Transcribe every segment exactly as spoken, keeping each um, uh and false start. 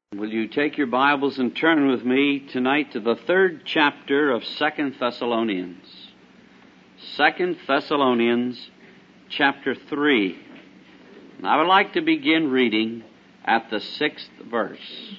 Will you take your Bibles and turn with me tonight to the third chapter of Second Thessalonians. Second Thessalonians chapter three. And I would like to begin reading at the sixth verse.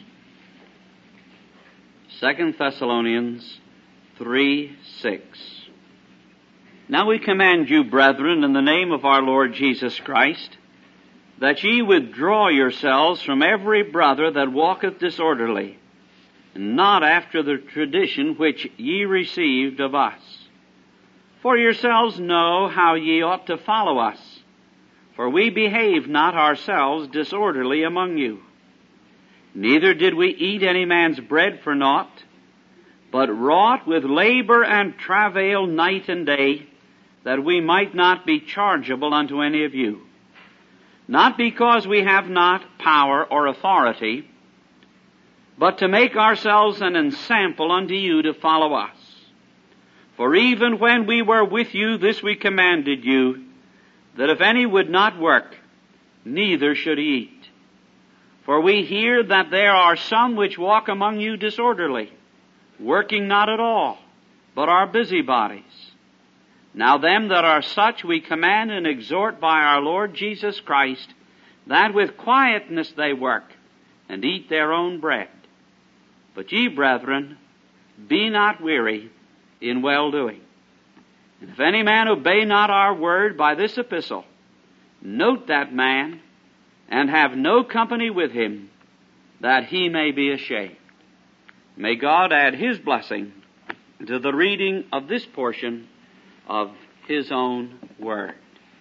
Second Thessalonians three six. Now we command you, brethren, in the name of our Lord Jesus Christ, that ye withdraw yourselves from every brother that walketh disorderly, and not after the tradition which ye received of us. For yourselves know how ye ought to follow us, for we behaved not ourselves disorderly among you. Neither did we eat any man's bread for naught, but wrought with labor and travail night and day, that we might not be chargeable unto any of you. Not because we have not power or authority, but to make ourselves an ensample unto you to follow us. For even when we were with you, this we commanded you, that if any would not work, neither should he eat. For we hear that there are some which walk among you disorderly, working not at all, but are busybodies. Now them that are such we command and exhort by our Lord Jesus Christ, that with quietness they work, and eat their own bread. But ye, brethren, be not weary in well-doing. And if any man obey not our word by this epistle, note that man, and have no company with him, that he may be ashamed. May God add His blessing to the reading of this portion of His own Word.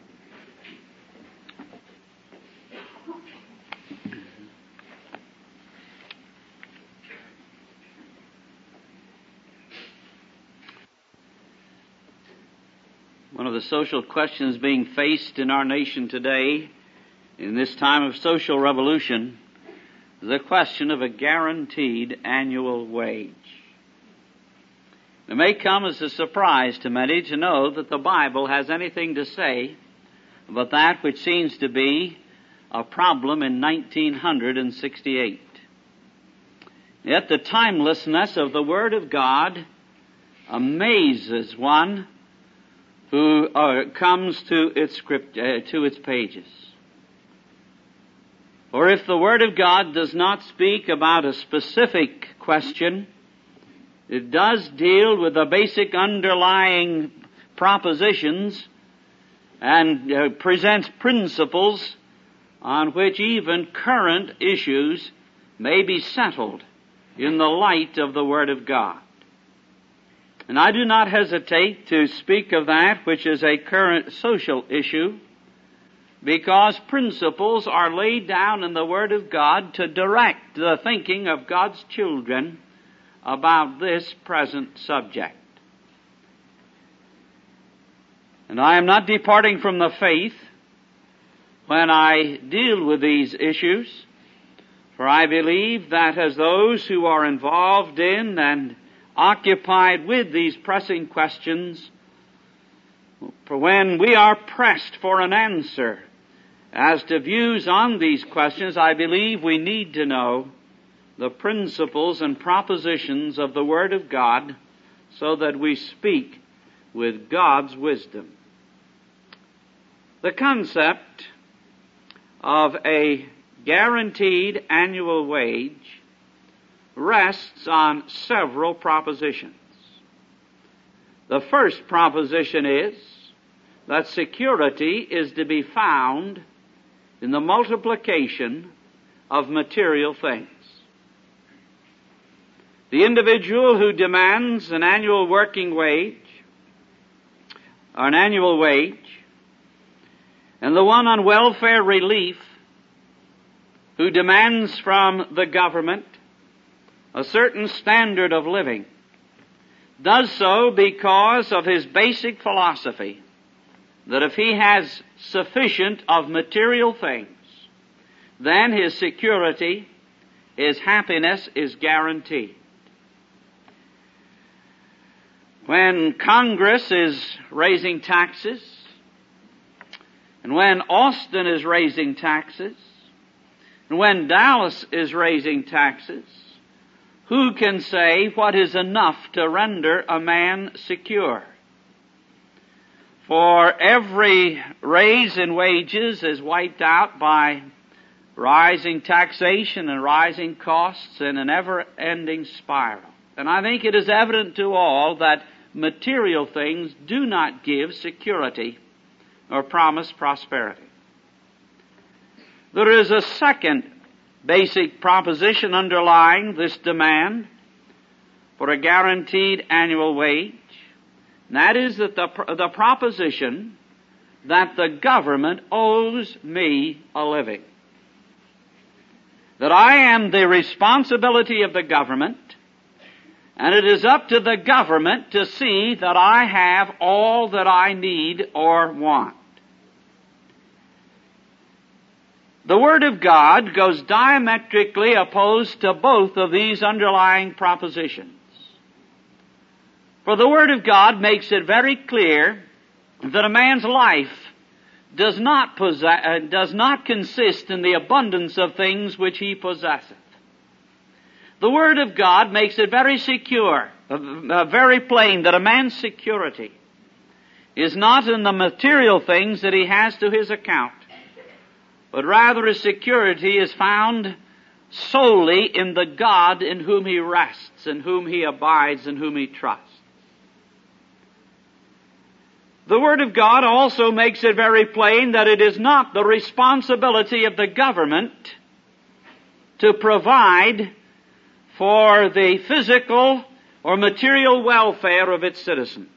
One of the social questions being faced in our nation today, in this time of social revolution, is the question of a guaranteed annual wage. It may come as a surprise to many to know that the Bible has anything to say about that which seems to be a problem in nineteen sixty-eight. Yet the timelessness of the Word of God amazes one who uh, comes to its script, uh, to its pages. For if the Word of God does not speak about a specific question, it does deal with the basic underlying propositions and uh, presents principles on which even current issues may be settled in the light of the Word of God. And I do not hesitate to speak of that which is a current social issue, because principles are laid down in the Word of God to direct the thinking of God's children about this present subject. And I am not departing from the faith when I deal with these issues, for I believe that as those who are involved in and occupied with these pressing questions, for when we are pressed for an answer as to views on these questions, I believe we need to know the principles and propositions of the Word of God so that we speak with God's wisdom. The concept of a guaranteed annual wage rests on several propositions. The first proposition is that security is to be found in the multiplication of material things. The individual who demands an annual working wage, or an annual wage, and the one on welfare relief who demands from the government a certain standard of living, does so because of his basic philosophy that if he has sufficient of material things, then his security, his happiness is guaranteed. When Congress is raising taxes, and when Austin is raising taxes, When Dallas is raising taxes, who can say what is enough to render a man secure? For every raise in wages is wiped out by rising taxation and rising costs in an ever-ending spiral. And I think it is evident to all that material things do not give security or promise prosperity. There is a second basic proposition underlying this demand for a guaranteed annual wage, and that is that the, the proposition that the government owes me a living. That I am the responsibility of the government, and it is up to the government to see that I have all that I need or want. The Word of God goes diametrically opposed to both of these underlying propositions. For the Word of God makes it very clear that a man's life does not possess, uh, does not consist in the abundance of things which he possesseth. The Word of God makes it very secure, uh, uh, very plain that a man's security is not in the material things that he has to his account, but rather his security is found solely in the God in whom he rests, in whom he abides, in whom he trusts. The Word of God also makes it very plain that it is not the responsibility of the government to provide for the physical or material welfare of its citizens.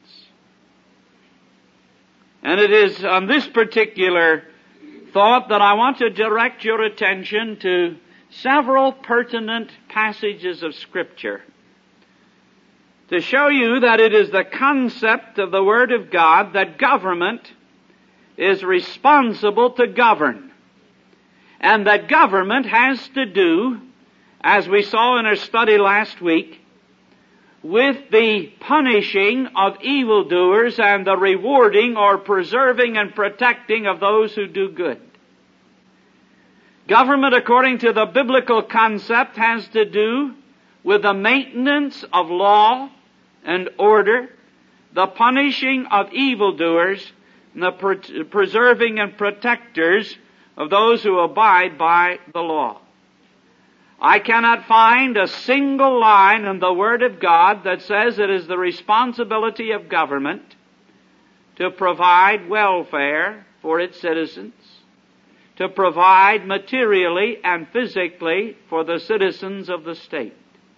And it is on this particular thought that I want to direct your attention to several pertinent passages of Scripture to show you that it is the concept of the Word of God that government is responsible to govern, and that government has to do, as we saw in our study last week, with the punishing of evildoers and the rewarding or preserving and protecting of those who do good. Government, according to the biblical concept, has to do with the maintenance of law and order, the punishing of evildoers, and the pre- preserving and protectors of those who abide by the law. I cannot find a single line in the Word of God that says it is the responsibility of government to provide welfare for its citizens, to provide materially and physically for the citizens of the state.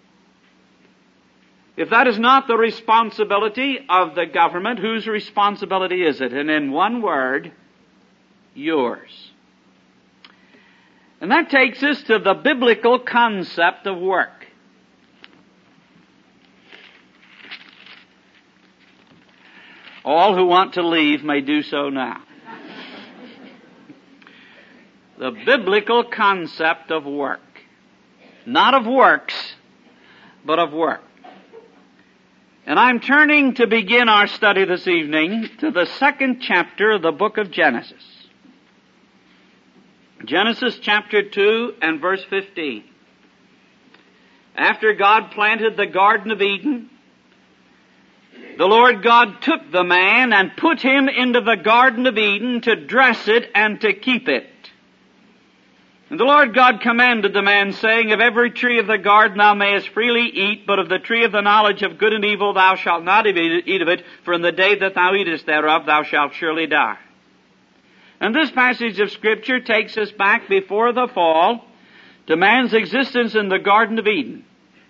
If that is not the responsibility of the government, whose responsibility is it? And in one word, yours. And that takes us to the biblical concept of work. All who want to leave may do so now. The biblical concept of work. Not of works, but of work. And I'm turning to begin our study this evening to the second chapter of the book of Genesis. Genesis chapter two and verse fifteen. After God planted the Garden of Eden, the Lord God took the man and put him into the Garden of Eden to dress it and to keep it. And the Lord God commanded the man, saying, Of every tree of the garden thou mayest freely eat, but of the tree of the knowledge of good and evil thou shalt not eat of it, for in the day that thou eatest thereof thou shalt surely die. And this passage of Scripture takes us back before the fall to man's existence in the Garden of Eden.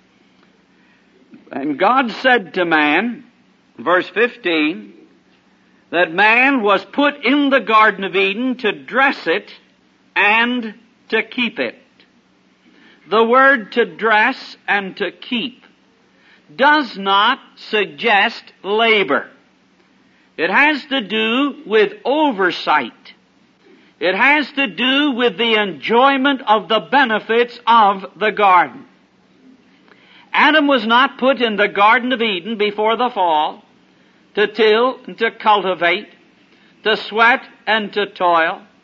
And God said to man, verse fifteen, that man was put in the Garden of Eden to dress it and to keep it. The word to dress and to keep does not suggest labor. It has to do with oversight. It has to do with the enjoyment of the benefits of the garden. Adam was not put in the Garden of Eden before the fall to till and to cultivate, to sweat and to toil,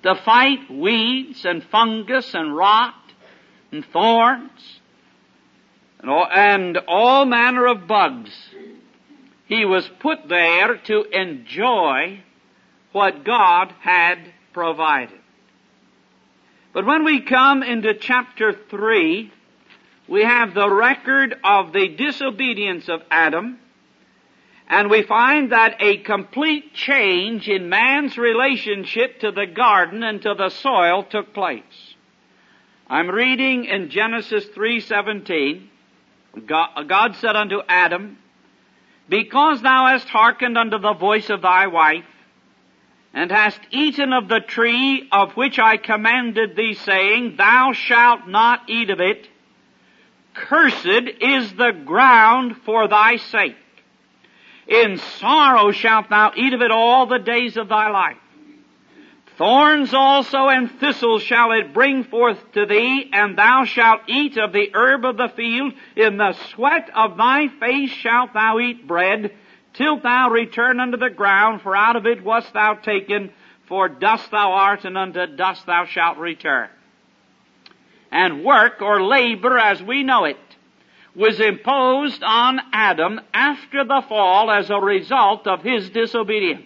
to fight weeds and fungus and rot and thorns and all, and all manner of bugs. He was put there to enjoy what God had provided. But when we come into chapter three, we have the record of the disobedience of Adam, and we find that a complete change in man's relationship to the garden and to the soil took place. I'm reading in Genesis three seventeen, God, God said unto Adam, Because thou hast hearkened unto the voice of thy wife, and hast eaten of the tree of which I commanded thee, saying, Thou shalt not eat of it, cursed is the ground for thy sake. In sorrow shalt thou eat of it all the days of thy life. Thorns also and thistles shall it bring forth to thee, and thou shalt eat of the herb of the field. In the sweat of thy face shalt thou eat bread, till thou return unto the ground, for out of it wast thou taken, for dust thou art, and unto dust thou shalt return. And work, or labor as we know it, was imposed on Adam after the fall as a result of his disobedience.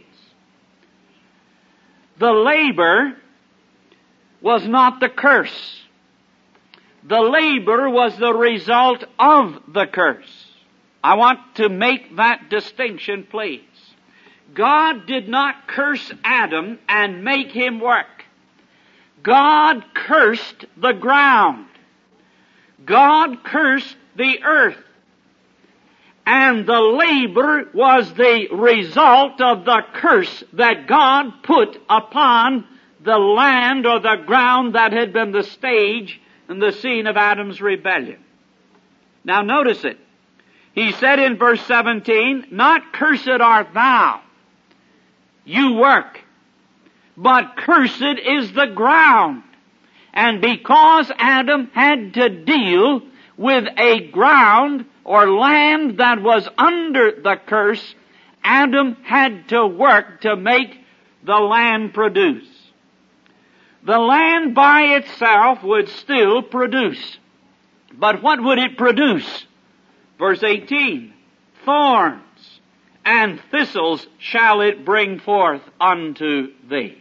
The labor was not the curse. The labor was the result of the curse. I want to make that distinction, please. God did not curse Adam and make him work. God cursed the ground. God cursed the earth. And the labor was the result of the curse that God put upon the land or the ground that had been the stage and the scene of Adam's rebellion. Now notice it. He said in verse seventeen, Not cursed art thou, you work, but cursed is the ground. And because Adam had to deal with a ground or land that was under the curse, Adam had to work to make the land produce. The land by itself would still produce. But what would it produce? Verse eighteen, Thorns and thistles shall it bring forth unto thee.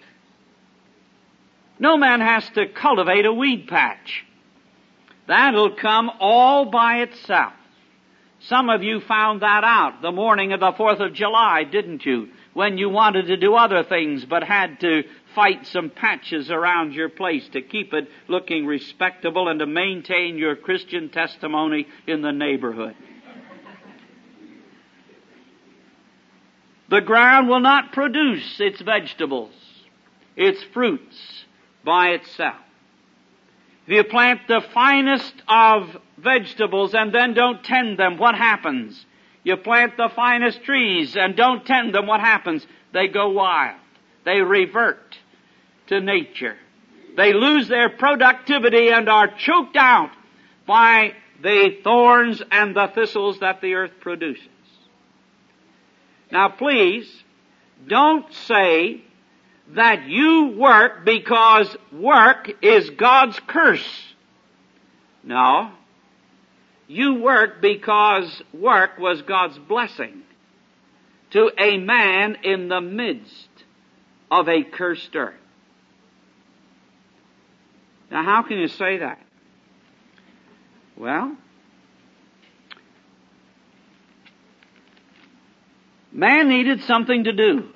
No man has to cultivate a weed patch. That'll come all by itself. Some of you found that out the morning of the fourth of July, didn't you? When you wanted to do other things but had to fight some patches around your place to keep it looking respectable and to maintain your Christian testimony in the neighborhood. The ground will not produce its vegetables, its fruits by itself. If you plant the finest of vegetables and then don't tend them, what happens? You plant the finest trees and don't tend them, what happens? They go wild. They revert to nature. They lose their productivity and are choked out by the thorns and the thistles that the earth produces. Now please, don't say that you work because work is God's curse. No. You work because work was God's blessing to a man in the midst of a cursed earth. Now how can you say that? Well, man needed something to do.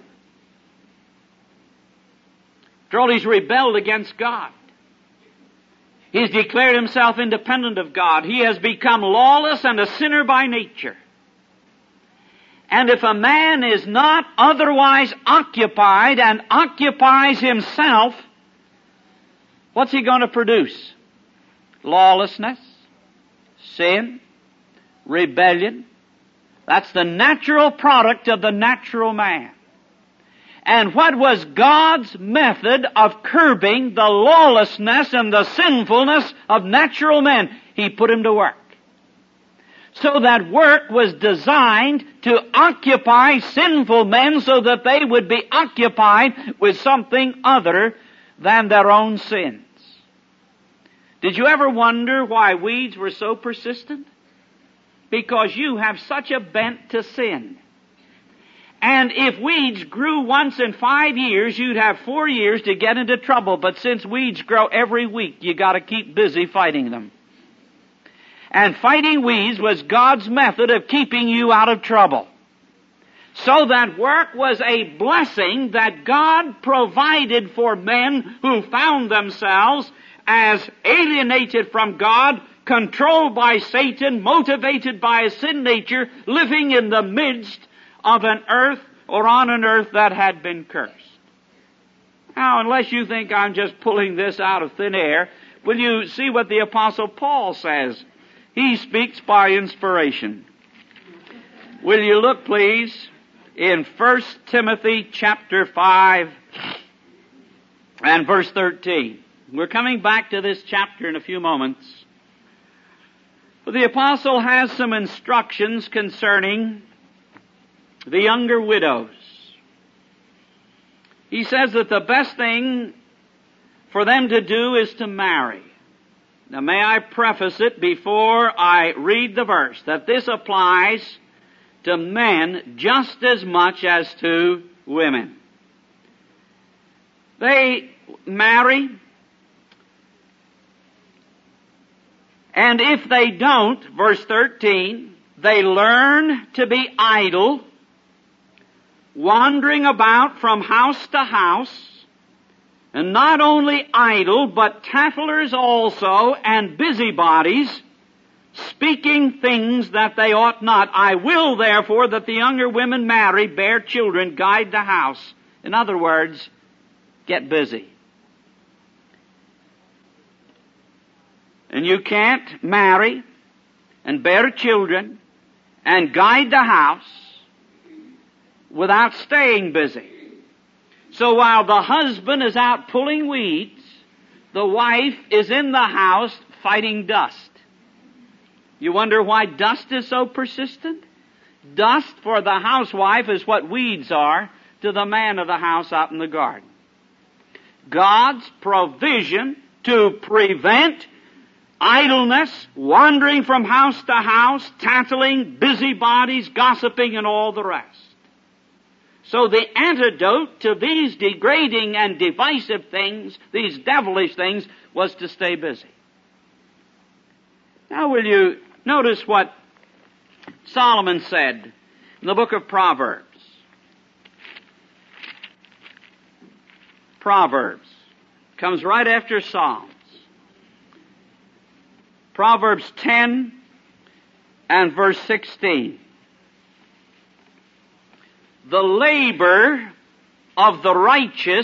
After all, he's rebelled against God. He's declared himself independent of God. He has become lawless and a sinner by nature. And if a man is not otherwise occupied and occupies himself, what's he going to produce? Lawlessness, sin, rebellion. That's the natural product of the natural man. And what was God's method of curbing the lawlessness and the sinfulness of natural men? He put him to work. So that work was designed to occupy sinful men so that they would be occupied with something other than their own sins. Did you ever wonder why weeds were so persistent? Because you have such a bent to sin. And if weeds grew once in five years, you'd have four years to get into trouble. But since weeds grow every week, you got to keep busy fighting them. And fighting weeds was God's method of keeping you out of trouble. So that work was a blessing that God provided for men who found themselves as alienated from God, controlled by Satan, motivated by a sin nature, living in the midst of an earth or on an earth that had been cursed. Now, unless you think I'm just pulling this out of thin air, will you see what the Apostle Paul says? He speaks by inspiration. Will you look, please, in First Timothy chapter five and verse thirteen. We're coming back to this chapter in a few moments. But the apostle has some instructions concerning the younger widows. He says that the best thing for them to do is to marry. Now, may I preface it before I read the verse that this applies to men just as much as to women. They marry, and if they don't, verse thirteen, they learn to be idle, wandering about from house to house, and not only idle, but tattlers also, and busybodies, speaking things that they ought not. I will, therefore, that the younger women marry, bear children, guide the house. In other words, get busy. And you can't marry and bear children and guide the house without staying busy. So while the husband is out pulling weeds, the wife is in the house fighting dust. You wonder why dust is so persistent? Dust for the housewife is what weeds are to the man of the house out in the garden. God's provision to prevent idleness, wandering from house to house, tattling, busybodies, gossiping, and all the rest. So the antidote to these degrading and divisive things, these devilish things, was to stay busy. Now will you notice what Solomon said in the book of Proverbs. Proverbs comes right after Psalms. Proverbs ten and verse sixteen. The labor of the righteous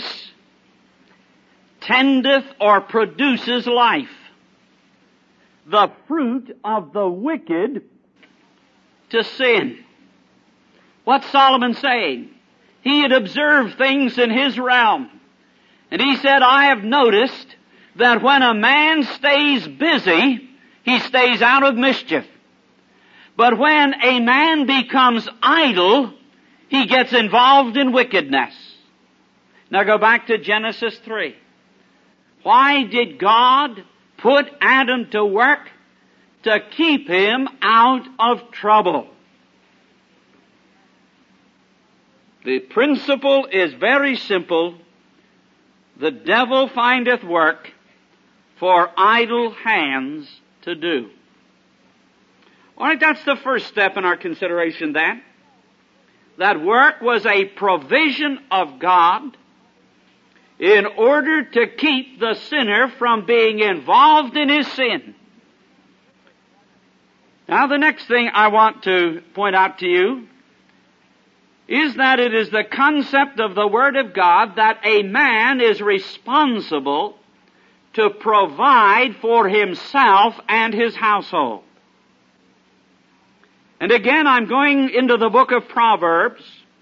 tendeth or produces life. The fruit of the wicked to sin. What's Solomon saying? He had observed things in his realm. And he said, I have noticed that when a man stays busy, he stays out of mischief. But when a man becomes idle, he gets involved in wickedness. Now go back to Genesis three. Why did God put Adam to work? To keep him out of trouble. The principle is very simple. The devil findeth work for idle hands to do. All right, that's the first step in our consideration then. That work was a provision of God in order to keep the sinner from being involved in his sin. Now the next thing I want to point out to you is that it is the concept of the Word of God that a man is responsible to provide for himself and his household. And again, I'm going into the book of Proverbs,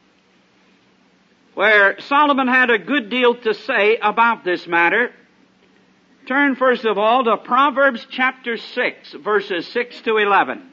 where Solomon had a good deal to say about this matter. Turn first of all to Proverbs chapter six, verses six to eleven.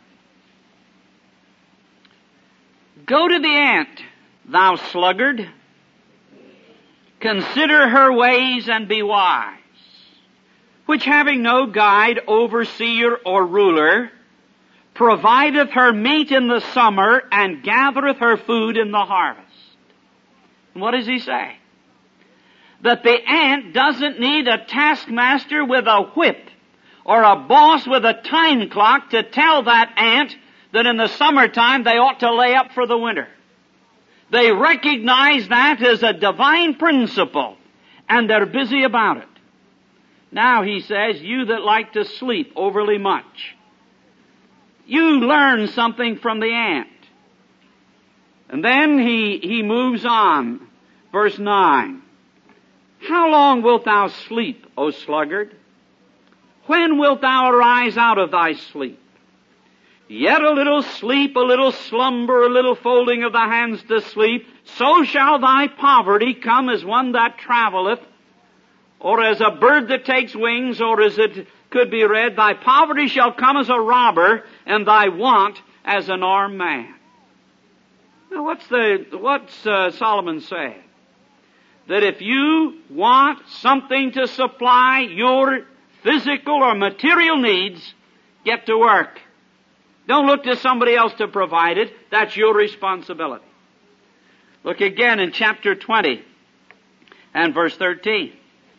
Go to the ant, thou sluggard. Consider her ways and be wise, which having no guide, overseer, or ruler, provideth her meat in the summer and gathereth her food in the harvest. And what does he say? That the ant doesn't need a taskmaster with a whip or a boss with a time clock to tell that ant that in the summertime they ought to lay up for the winter. They recognize that as a divine principle, and they're busy about it. Now he says, you that like to sleep overly much, you learn something from the ant. And then he, he moves on. Verse nine. How long wilt thou sleep, O sluggard? When wilt thou arise out of thy sleep? Yet a little sleep, a little slumber, a little folding of the hands to sleep, so shall thy poverty come as one that travelleth, or as a bird that takes wings, or as it could be read, thy poverty shall come as a robber, and thy want as an armed man. Now what's the, what's uh, Solomon saying? That if you want something to supply your physical or material needs, get to work. Don't look to somebody else to provide it. That's your responsibility. Look again in chapter twenty and verse thirteen.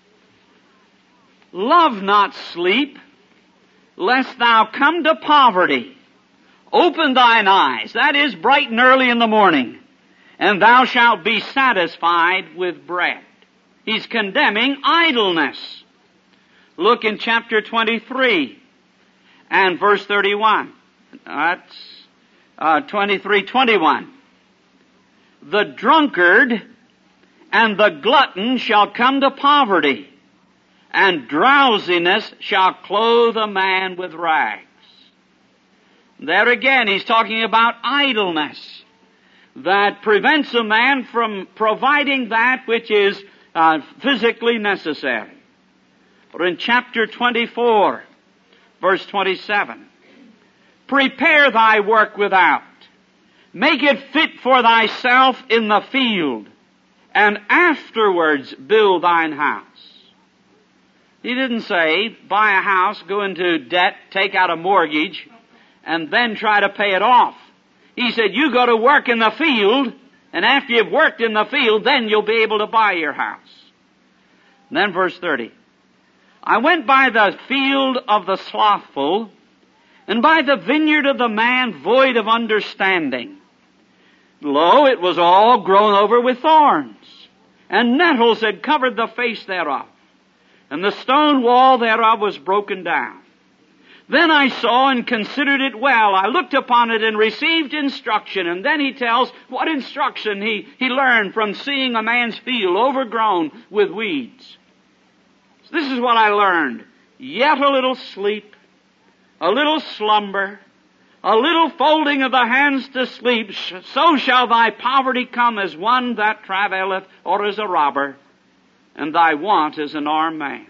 Love not sleep, lest thou come to poverty. Open thine eyes, that is, bright and early in the morning, and thou shalt be satisfied with bread. He's condemning idleness. Look in chapter twenty-three and verse thirty-one. That's uh, twenty-three twenty-one. The drunkard and the glutton shall come to poverty, and drowsiness shall clothe a man with rags. There again, he's talking about idleness that prevents a man from providing that which is uh, physically necessary. Or in chapter twenty-four, verse twenty-seven. Prepare thy work without. Make it fit for thyself in the field, and afterwards build thine house. He didn't say, buy a house, go into debt, take out a mortgage, and then try to pay it off. He said, you go to work in the field, and after you've worked in the field, then you'll be able to buy your house. And then verse thirty. I went by the field of the slothful, and by the vineyard of the man void of understanding. Lo, it was all grown over with thorns, and nettles had covered the face thereof, and the stone wall thereof was broken down. Then I saw and considered it well. I looked upon it and received instruction. And then he tells what instruction he, he learned from seeing a man's field overgrown with weeds. So this is what I learned. Yet a little sleep, a little slumber, a little folding of the hands to sleep, so shall thy poverty come as one that travelleth, or as a robber, and thy want as an armed man.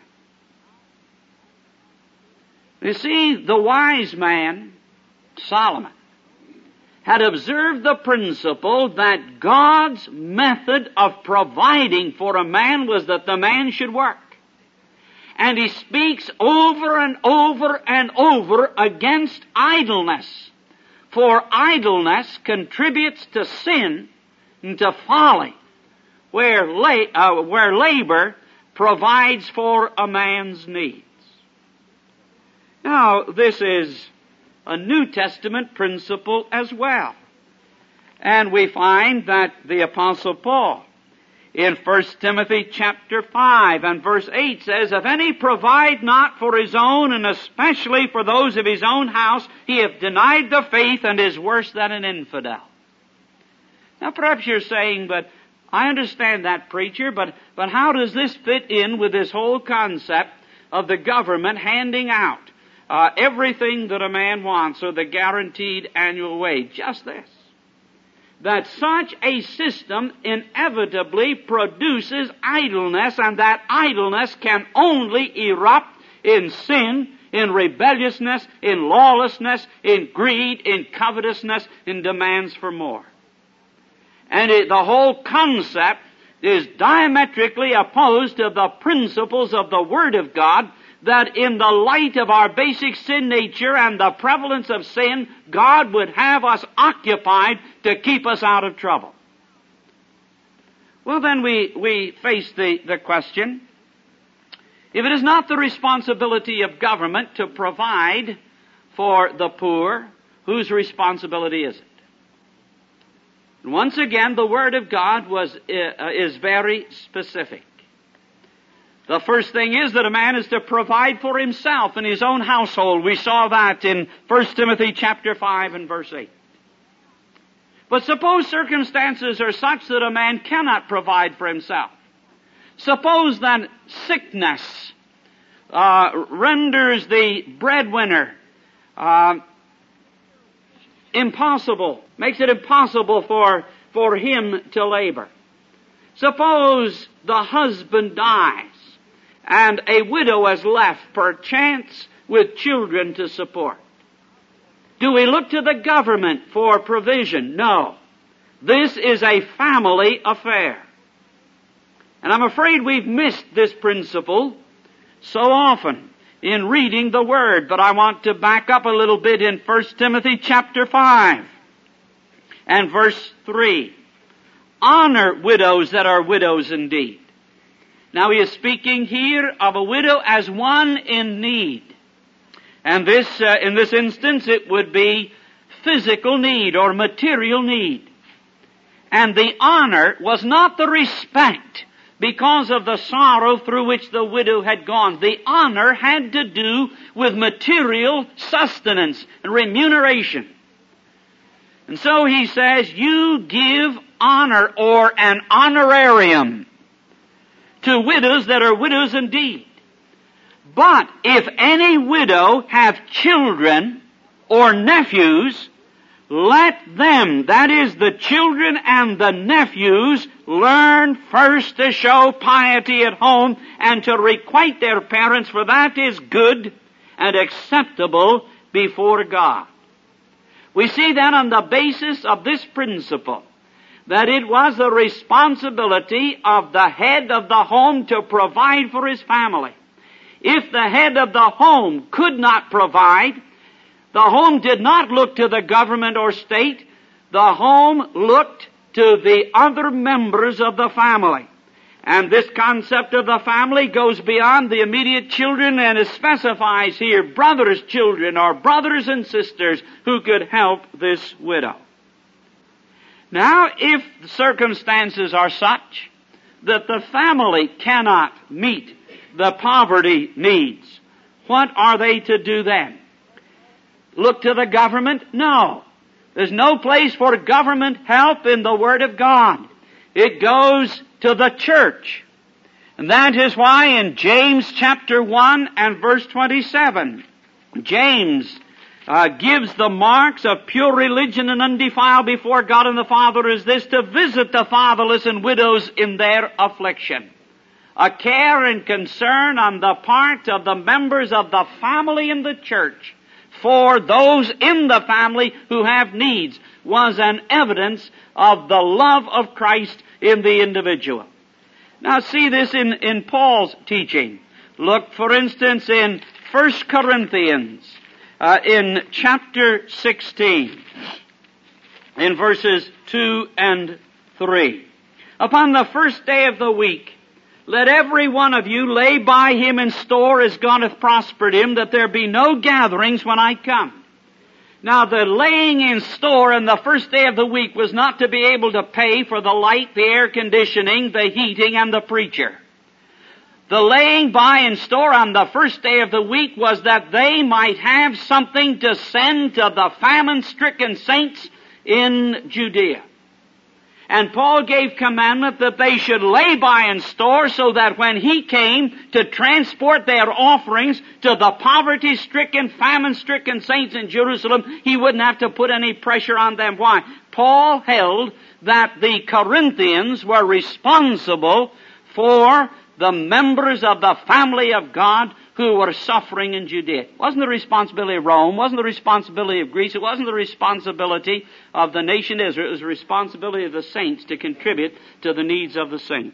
You see, the wise man, Solomon, had observed the principle that God's method of providing for a man was that the man should work. And he speaks over and over and over against idleness. For idleness contributes to sin and to folly, where, la- uh, where labor provides for a man's needs. Now, this is a New Testament principle as well. And we find that the Apostle Paul in First Timothy chapter five and verse eight says, if any provide not for his own, and especially for those of his own house, he hath denied the faith and is worse than an infidel. Now perhaps you're saying, but I understand that, preacher, but, but how does this fit in with this whole concept of the government handing out uh, everything that a man wants, or the guaranteed annual wage? Just this. That such a system inevitably produces idleness, and that idleness can only erupt in sin, in rebelliousness, in lawlessness, in greed, in covetousness, in demands for more. And it, the whole concept is diametrically opposed to the principles of the Word of God, that in the light of our basic sin nature and the prevalence of sin, God would have us occupied to keep us out of trouble. Well, then we, we face the, the question, if it is not the responsibility of government to provide for the poor, whose responsibility is it? And once again, the Word of God was, uh, is very specific. The first thing is that a man is to provide for himself in his own household. We saw that in First Timothy chapter five and verse eight. But suppose circumstances are such that a man cannot provide for himself. Suppose that sickness uh, renders the breadwinner uh, impossible, makes it impossible for, for him to labor. Suppose the husband dies and a widow is left, perchance, with children to support. Do we look to the government for provision? No. This is a family affair. And I'm afraid we've missed this principle so often in reading the Word. But I want to back up a little bit in First Timothy chapter five and verse three. Honor widows that are widows indeed. Now he is speaking here of a widow as one in need. And this, uh, in this instance, it would be physical need or material need. And the honor was not the respect because of the sorrow through which the widow had gone. The honor had to do with material sustenance and remuneration. And so he says, you give honor or an honorarium to widows that are widows indeed. But if any widow have children or nephews, let them, that is the children and the nephews, learn first to show piety at home and to requite their parents, for that is good and acceptable before God. We see then on the basis of this principle that it was the responsibility of the head of the home to provide for his family. If the head of the home could not provide, the home did not look to the government or state. The home looked to the other members of the family. And this concept of the family goes beyond the immediate children, and it specifies here brothers' children or brothers and sisters who could help this widow. Now, if the circumstances are such that the family cannot meet the poverty needs, what are they to do then? Look to the government? No. There's no place for government help in the Word of God. It goes to the church. And that is why in James chapter one and verse twenty-seven, James uh, gives the marks of pure religion and undefiled before God and the Father is this: to visit the fatherless and widows in their affliction. A care and concern on the part of the members of the family in the church for those in the family who have needs was an evidence of the love of Christ in the individual. Now see this in, in Paul's teaching. Look, for instance, in First Corinthians, uh, in chapter sixteen, in verses two and three. Upon the first day of the week, let every one of you lay by him in store as God hath prospered him, that there be no gatherings when I come. Now the laying in store on the first day of the week was not to be able to pay for the light, the air conditioning, the heating, and the preacher. The laying by in store on the first day of the week was that they might have something to send to the famine-stricken saints in Judea. And Paul gave commandment that they should lay by in store so that when he came to transport their offerings to the poverty-stricken, famine-stricken saints in Jerusalem, he wouldn't have to put any pressure on them. Why? Paul held that the Corinthians were responsible for the members of the family of God who were suffering in Judea. It wasn't the responsibility of Rome, it wasn't the responsibility of Greece, it wasn't the responsibility of the nation Israel, it was the responsibility of the saints to contribute to the needs of the saints.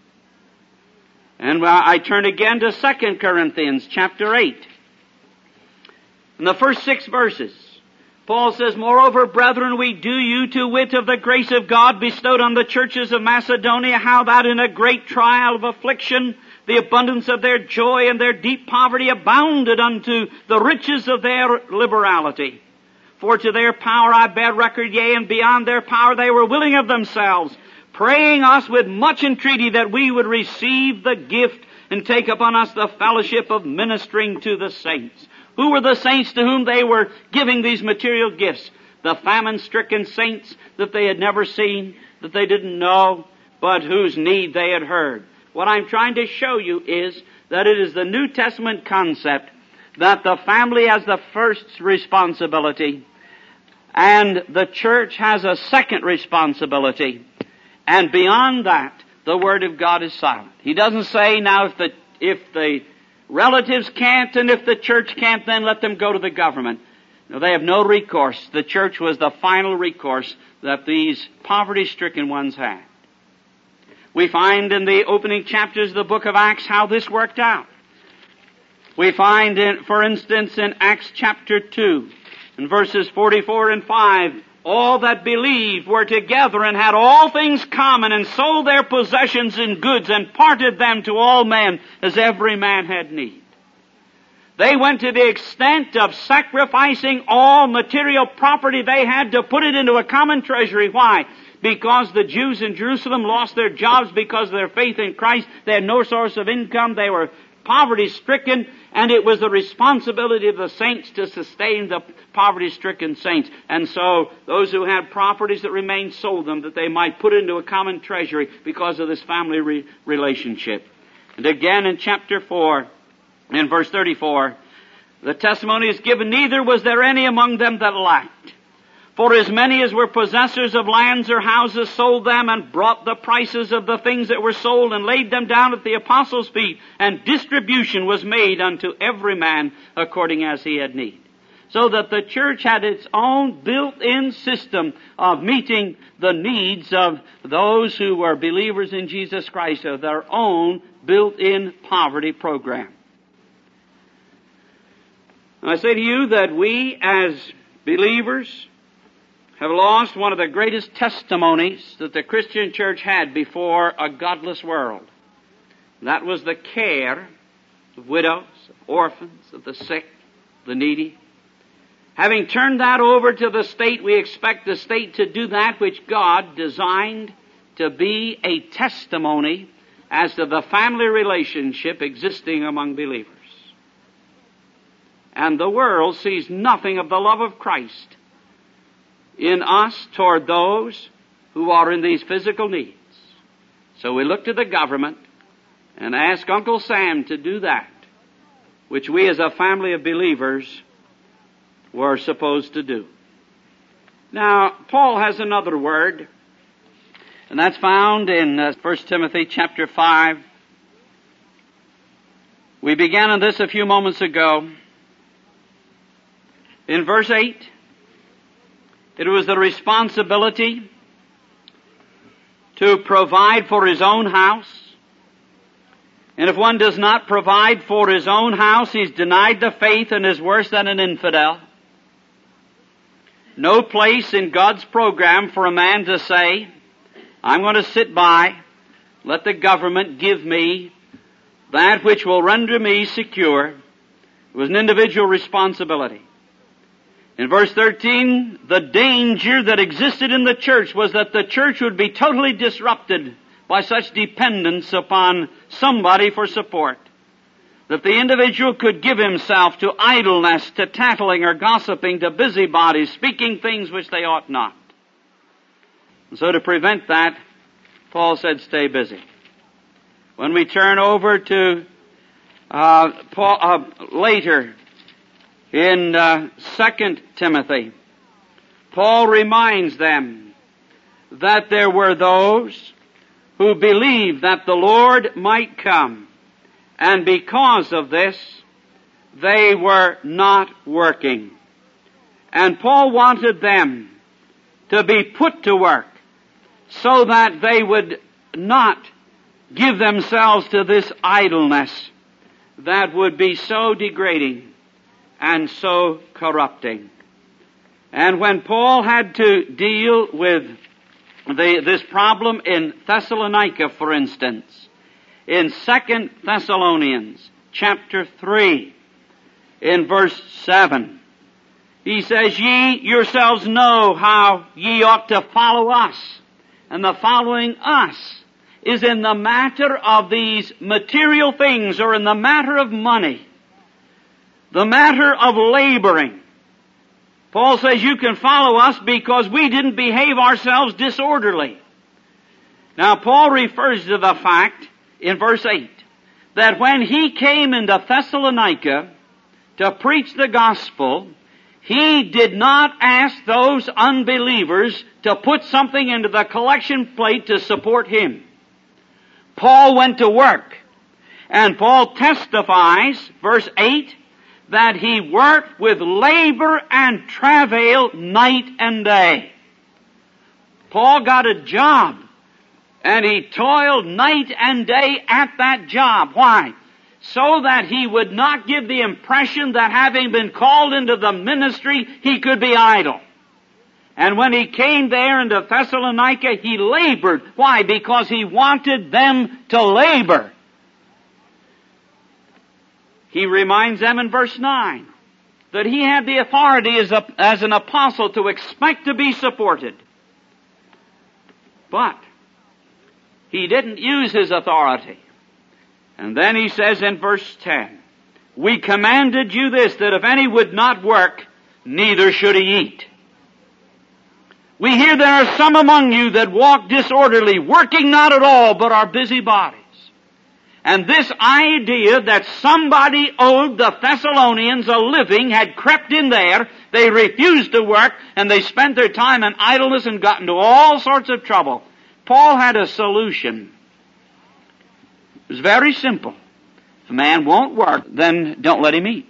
And I turn again to Second Corinthians chapter eight. In the first six verses, Paul says, Moreover, brethren, we do you to wit of the grace of God bestowed on the churches of Macedonia, how that in a great trial of affliction, the abundance of their joy and their deep poverty abounded unto the riches of their liberality. For to their power I bear record, yea, and beyond their power they were willing of themselves, praying us with much entreaty that we would receive the gift and take upon us the fellowship of ministering to the saints. Who were the saints to whom they were giving these material gifts? The famine-stricken saints that they had never seen, that they didn't know, but whose need they had heard. What I'm trying to show you is that it is the New Testament concept that the family has the first responsibility and the church has a second responsibility. And beyond that, the Word of God is silent. He doesn't say, now if the, if the relatives can't and if the church can't, then let them go to the government. No, they have no recourse. The church was the final recourse that these poverty-stricken ones had. We find in the opening chapters of the book of Acts how this worked out. We find, in, for instance, in Acts chapter two, in verses forty-four and five, all that believed were together and had all things common and sold their possessions and goods and parted them to all men as every man had need. They went to the extent of sacrificing all material property they had to put it into a common treasury. Why? Because the Jews in Jerusalem lost their jobs because of their faith in Christ. They had no source of income. They were poverty-stricken, and it was the responsibility of the saints to sustain the poverty-stricken saints. And so those who had properties that remained sold them, that they might put into a common treasury because of this family re- relationship. And again in chapter four, in verse thirty-four, the testimony is given, neither was there any among them that lacked. For as many as were possessors of lands or houses sold them and brought the prices of the things that were sold and laid them down at the apostles' feet, and distribution was made unto every man according as he had need. So that the church had its own built-in system of meeting the needs of those who were believers in Jesus Christ, of their own built-in poverty program. I say to you that we as believers have lost one of the greatest testimonies that the Christian church had before a godless world. That was the care of widows, of orphans, of the sick, the needy. Having turned that over to the state, we expect the state to do that which God designed to be a testimony as to the family relationship existing among believers. And the world sees nothing of the love of Christ in us toward those who are in these physical needs. So we look to the government and ask Uncle Sam to do that which we as a family of believers were supposed to do. Now, Paul has another word, and that's found in uh, First Timothy chapter five. We began on this a few moments ago. In verse eight, it was the responsibility to provide for his own house. And if one does not provide for his own house, he's denied the faith and is worse than an infidel. No place in God's program for a man to say, I'm going to sit by, let the government give me that which will render me secure. It was an individual responsibility. In verse thirteen, the danger that existed in the church was that the church would be totally disrupted by such dependence upon somebody for support, that the individual could give himself to idleness, to tattling or gossiping, to busybodies, speaking things which they ought not. And so to prevent that, Paul said, stay busy. When we turn over to uh, Paul, uh, later, in uh, Second Timothy, Paul reminds them that there were those who believed that the Lord might come, and because of this, they were not working. And Paul wanted them to be put to work so that they would not give themselves to this idleness that would be so degrading and so corrupting. And when Paul had to deal with the, this problem in Thessalonica, for instance, in Second Thessalonians chapter three, in verse seven, he says, "Ye yourselves know how ye ought to follow us." And the following us is in the matter of these material things, or in the matter of money, the matter of laboring. Paul says you can follow us because we didn't behave ourselves disorderly. Now Paul refers to the fact in verse eight that when he came into Thessalonica to preach the gospel, he did not ask those unbelievers to put something into the collection plate to support him. Paul went to work. And Paul testifies, verse eight, that he worked with labor and travail night and day. Paul got a job, and he toiled night and day at that job. Why? So that he would not give the impression that having been called into the ministry, he could be idle. And when he came there into Thessalonica, he labored. Why? Because he wanted them to labor. He reminds them in verse nine that he had the authority as, a, as an apostle to expect to be supported. But he didn't use his authority. And then he says in verse ten, "We commanded you this, that if any would not work, neither should he eat." We hear there are some among you that walk disorderly, working not at all, but are busybodies. And this idea that somebody owed the Thessalonians a living had crept in there. They refused to work, and they spent their time in idleness and got into all sorts of trouble. Paul had a solution. It was very simple. If a man won't work, then don't let him eat.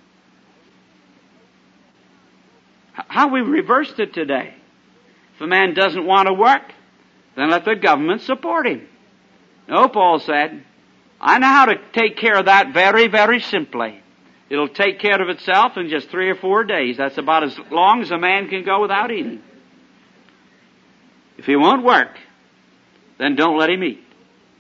How we reversed it today. If a man doesn't want to work, then let the government support him. No, Paul said, I know how to take care of that very, very simply. It'll take care of itself in just three or four days. That's about as long as a man can go without eating. If he won't work, then don't let him eat.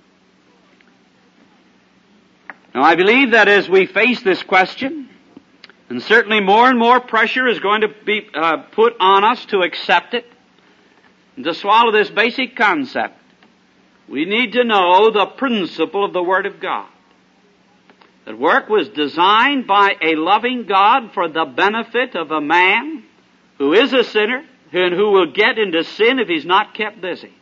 Now, I believe that as we face this question, and certainly more and more pressure is going to be uh, put on us to accept it, and to swallow this basic concept, we need to know the principle of the Word of God. That work was designed by a loving God for the benefit of a man who is a sinner and who will get into sin if he's not kept busy.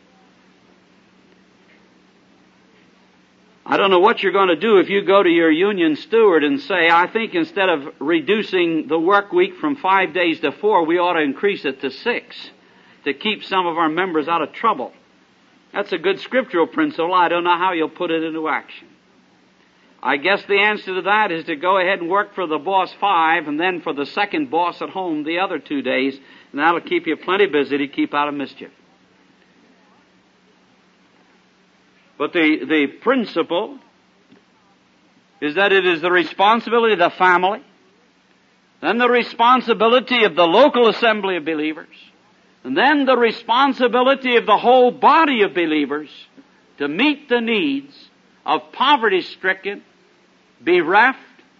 I don't know what you're going to do if you go to your union steward and say, I think instead of reducing the work week from five days to four, we ought to increase it to six to keep some of our members out of trouble. That's a good scriptural principle. I don't know how you'll put it into action. I guess the answer to that is to go ahead and work for the boss five and then for the second boss at home the other two days, and that'll keep you plenty busy to keep out of mischief. But the, the principle is that it is the responsibility of the family, then the responsibility of the local assembly of believers, and then the responsibility of the whole body of believers to meet the needs of poverty-stricken, bereft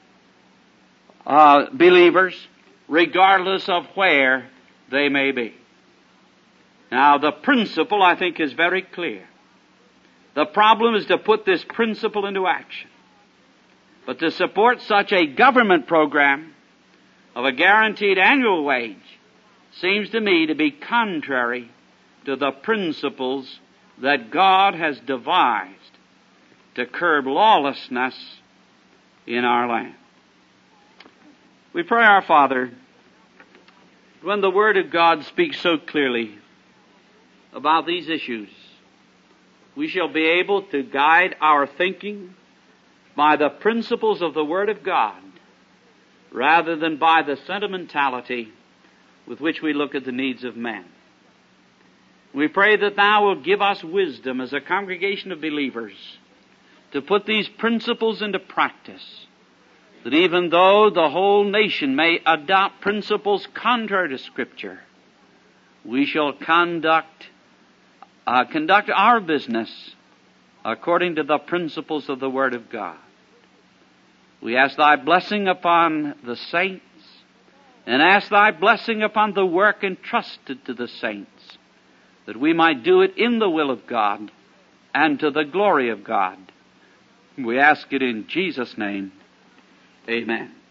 uh, believers, regardless of where they may be. Now, the principle, I think, is very clear. The problem is to put this principle into action. But to support such a government program of a guaranteed annual wage seems to me to be contrary to the principles that God has devised to curb lawlessness in our land. We pray, our Father, when the Word of God speaks so clearly about these issues, we shall be able to guide our thinking by the principles of the Word of God rather than by the sentimentality with which we look at the needs of men. We pray that Thou wilt give us wisdom as a congregation of believers to put these principles into practice, that even though the whole nation may adopt principles contrary to Scripture, we shall conduct uh, conduct our business according to the principles of the Word of God. We ask Thy blessing upon the saints, and ask Thy blessing upon the work entrusted to the saints, that we might do it in the will of God and to the glory of God. We ask it in Jesus' name. Amen.